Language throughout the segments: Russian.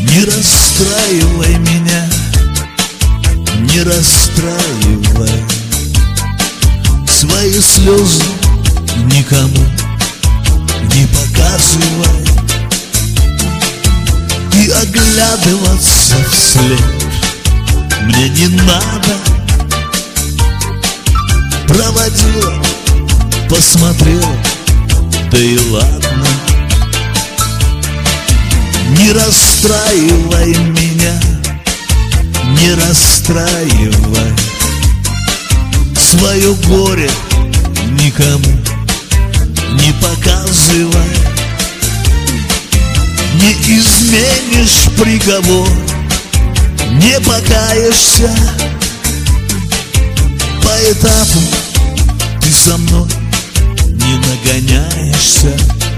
Не расстраивай меня, не расстраивай. Свои слезы никому не показывай. И оглядываться вслед мне не надо. Проводила, посмотрела, да и ладно. Не расстраивай меня, не расстраивай. Свое горе никому не показывай. Не изменишь приговор, не покаешься. По этапу ты со мной не нагоняешься.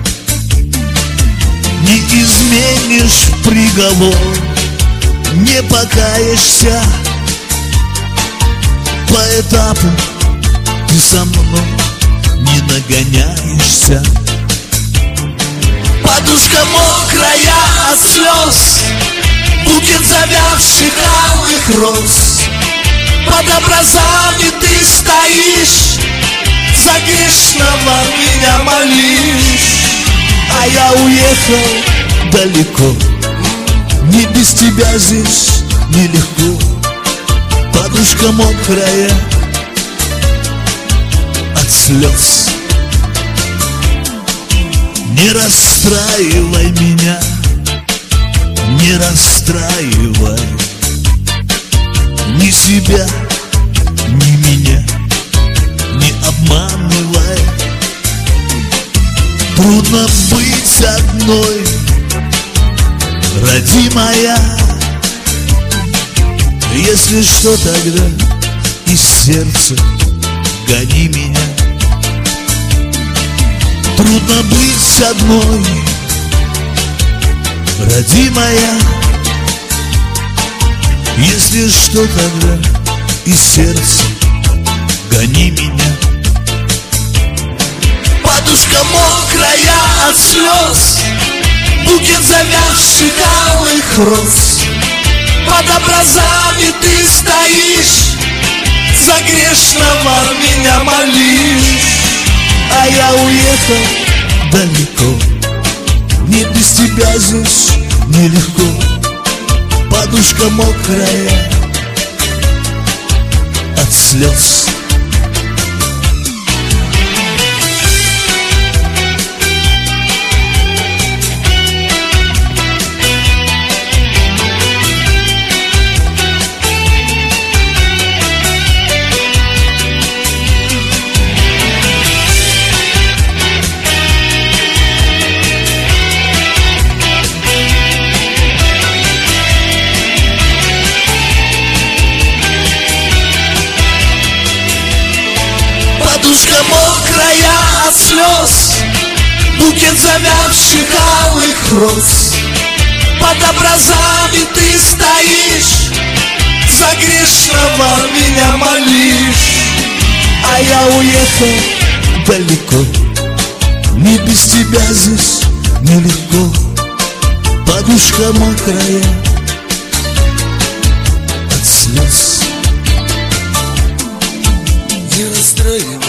Не изменишь приговор, не покаешься. По этапу ты со мной не нагоняешься. Подушка мокрая от слез, букет завявших алых роз. Под образами ты стоишь, за грешного меня молишь. А я уехал далеко, не без тебя здесь нелегко. Подушка мокрая от слез. Не расстраивай меня, не расстраивай. Ни себя, ни меня не обманывай. Трудно быть одной, родимая. Если что, тогда из сердца гони меня. Трудно быть одной, родимая. Если что, тогда из сердца гони меня. Подушка мокрая от слез, букет завявших алых роз. Под образами ты стоишь, за грешного меня молишь. А я уехал далеко, не без тебя здесь нелегко. Подушка мокрая от слез. Подушка мокрая от слез, букет завявших алых роз. Под образами ты стоишь, за грешного меня молишь. А я уехал далеко, не без тебя здесь нелегко. Подушка мокрая от слез. Не расстраивай